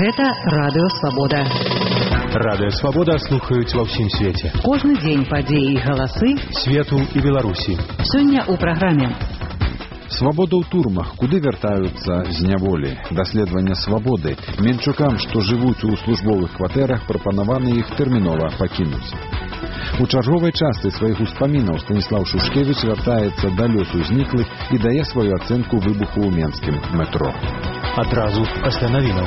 Гэта Радыё Свабода. Радыё Свабода слухаюць ва ўсім свеце. Кожны дзень падзеі і галасы свету і Беларусі. Сёння ў праграме Свабода ў турмах, куды вяртаюцца з няволі. Даследаванне свабоды. Менчукам, што жывуць у службовых кватэрах, прапанаваны іх тэрмінова пакінуць. У чарговай частцы сваіх успамінаў Станіслаў Шушкевіч вяртаецца да лёсу зніклых і дае сваю ацэнку выбуху ў менскім метро. Адразу пасля навінаў.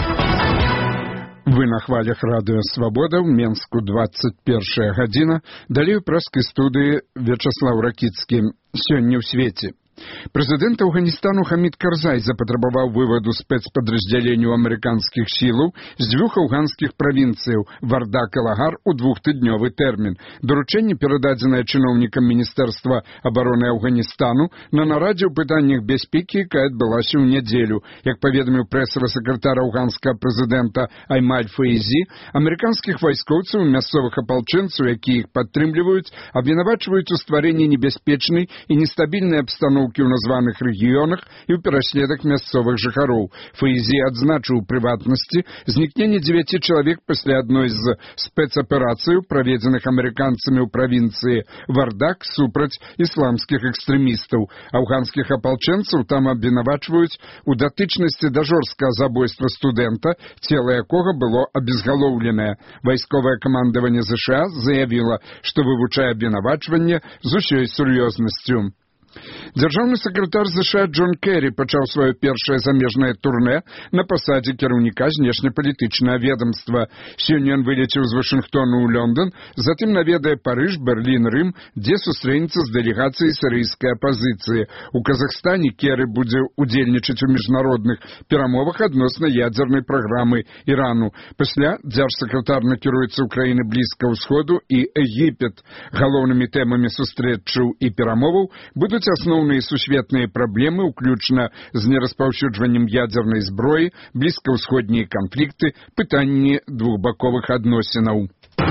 Вы на хвалях Радыё Свабода, ў Менску 21 гадзіна. Далей у прэскай студыі Вячаслаў Ракіцкі. Сёння ў свеце. Прэзідэнт Афганістану Хамід Карзай запатрабаваў вываду спецпадраздзяленняў амерыканскіх сілаў з дзвюх афганскіх правінцыяў Вардак і Лагар у двухтыднёвы тэрмін. Даручэнне перададзенае чыноўнікам Міністэрства абароны Афганістану на нарадзе ў пытаннях бяспекі, якая адбылася ў нядзелю. Як паведаміў прэсавы сакратар афганскага прэзідэнта Аймаль Фаізі, амерыканскіх вайскоўцаў і мясцовых апалчэнцаў, якія іх падтрымліваюць, абвінавачваюць у стварэнні небяспечнай і нестабільнай абстаноўкі ў названых рэгіёнах і ў пераследах мясцовых жыхароў. Фаізі адзначыў у прыватнасці знікненне 9 чалавек пасля адной з спецаперацыяў, праведзеных амерыканцамі ў правінцыі Вардак супраць ісламскіх экстрэмістаў. Афганскіх апалчэнцаў там абвінавачваюць у датычнасці да жорсткага забойства студэнта, цела якога было абезгалоўленае. Вайсковае камандаванне ЗША заявіла, што вывучае абвінавачванне з усёй сур'ёзнасцю. Дзяржаўны сакратар ЗША Джон Керрі пачаў сваё першае замежнае турнэ на пасадзе кіраўніка знешнепалітычнага ведамства. Сёння ён вылецеў з Вашынгтону ў Лондон, затым наведае Парыж, Берлін, Рым, дзе сустрэнецца з дэлегацыяй сірыйскай апазіцыі. У Казахстане Керрі будзе удзельнічаць у міжнародных перамовах адносна ядзернай праграмы Ірану. Пасля дзяржсакратар накіруецца ў краіны Блізкага ўсходу і Егіпет. Галоўнымі тэмамі сустрэчаў і перамоваў будуць асноўныя сусветныя праблемы, уключна з нераспаўсюджваннем ядзернай зброі, блізкаўсходнія канфлікты, пытанні двухбаковых адносінаў.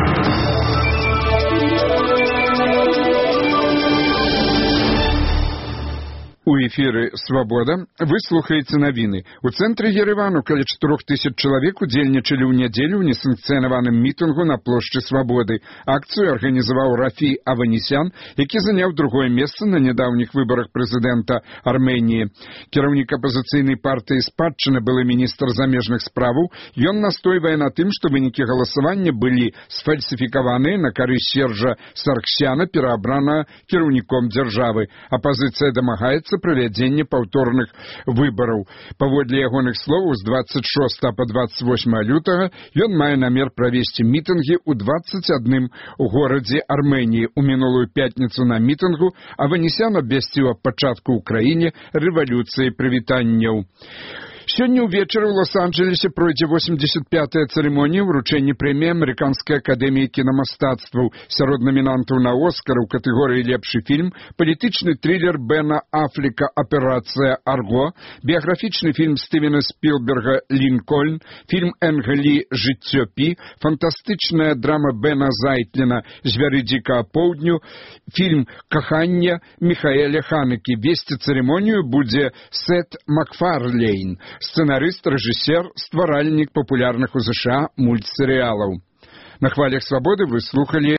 У эфіры «Свабода» вы слухаеце навіны. У цэнтры Еревану каля 4000 чалавек удзельнічалі ў нядзелю ў несанкцыянаваным мітынгу на плошчы Свабоды. Акцыю арганізаваў Рафі Аванесян, які заняў другое месца на нядаўніх выбарах прэзідэнта Арменіі. Кіраўнік апазіцыйнай партыі «Спадчына», былы міністр замежных справаў, ён настойвае на тым, што вынікі галасавання былі сфальсіфікаваныя на карысць Сержа Сарксяна, пераабранага кіраўніком дзяржавы. Апазіцыя дамагаецца правядзення паўторных выбараў. Паводле ягоных словаў, з 26 па 28 лютага ён мае намер правесці мітынгі ў 21 горадзе Арменіі. У мінулую пятніцу на мітынгу Аванесян абвясціў аб пачатку ў краіне рэвалюцыі прывітанняў. Сёння ўвечары ў Лос-Анджелесе пройдзе 85-я цырымонія ўручэння прэміі Амерыканскай акадэміі кінамастацтваў. Сярод намінантаў на Оскар у катэгорыі «Лепшы фільм» палітычны трылер Бена Афлека «Аперацыя Арго», біяграфічны фільм Стывена Спілберга «Лінкольн», фільм Энга Лі «Жыццё Пі», фантастычная драма Бена Зайтліна «Звяры дзікага поўдню», фільм «Каханне» Міхаэля Ханекі. Весці цырымонію будзе Сет Макфарлейн, сцэнарыст, рэжысер, стваральнік папулярных у ЗША мультсерыялаў. На хвалях Свабоды вы слухалі